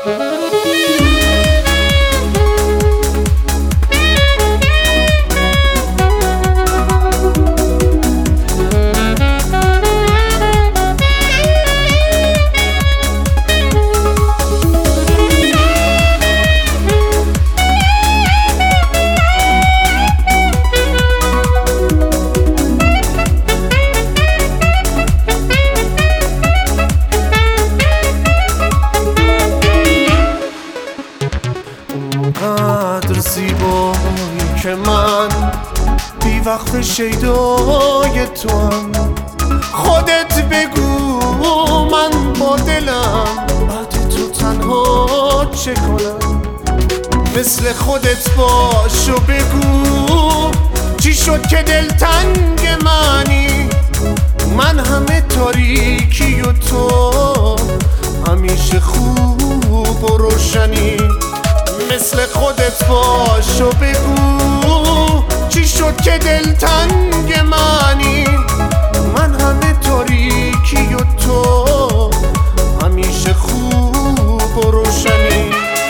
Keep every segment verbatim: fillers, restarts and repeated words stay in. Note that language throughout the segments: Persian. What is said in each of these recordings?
اونقدر زیبایی که من بی وقت شیدای تو هم. خودت بگو من با دلم بعد تو تنها چه کنم. مثل خودت باش و بگو چی شد که دلتنگ منی. من همه تاریکی و تو همیشه خوب و روشنی. مثل خودت باش و بگو چی شد که دلتنگ منی. من همه تاریکی و تو همیشه خوب و روشنی.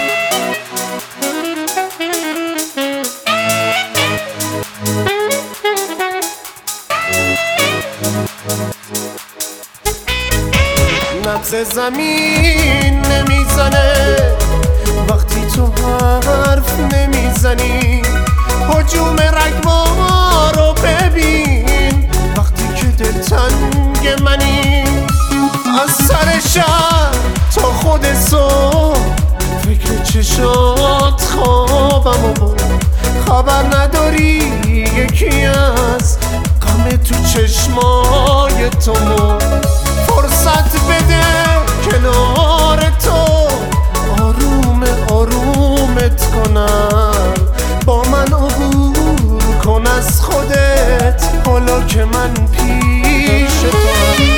نبض زمین نمیزنه وقتی تو حرف نمیزنی. هجوم رگما رو ببین وقتی که دلتنگ منی. از سر شب تا خود صبح فکر چشات خوابم و برد. خبر نداری یکی از غم تو چشمای تو مرد. فرصت بده کنار تو آروم آرومت کنم. با من عبور کن از خودت حالا که من پیش توام.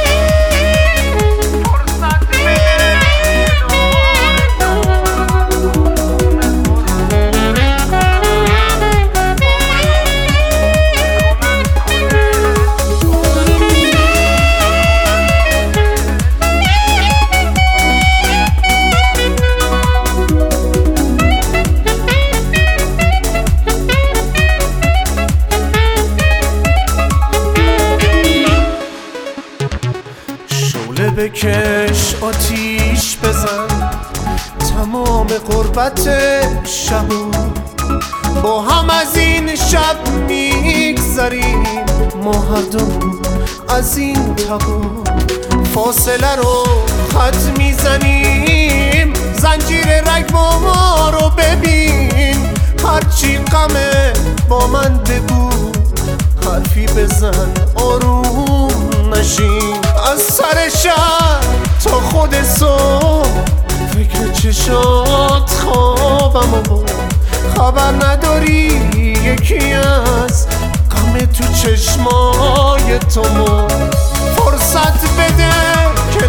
بکش آتیش بزن تمام غربت شبو. با هم از این شب میگذریم ما هر دو از این تبو. فاصله رو خط میزنیم زنجیر رگما ما رو ببین. هرچی غمه با من بگو حرفی بزن آروم نشین. از سر شب تا خود صبح فکر چشات خوابم و برد. خبر نداری یکی از غم تو چشمای تو مرد. فرصت بده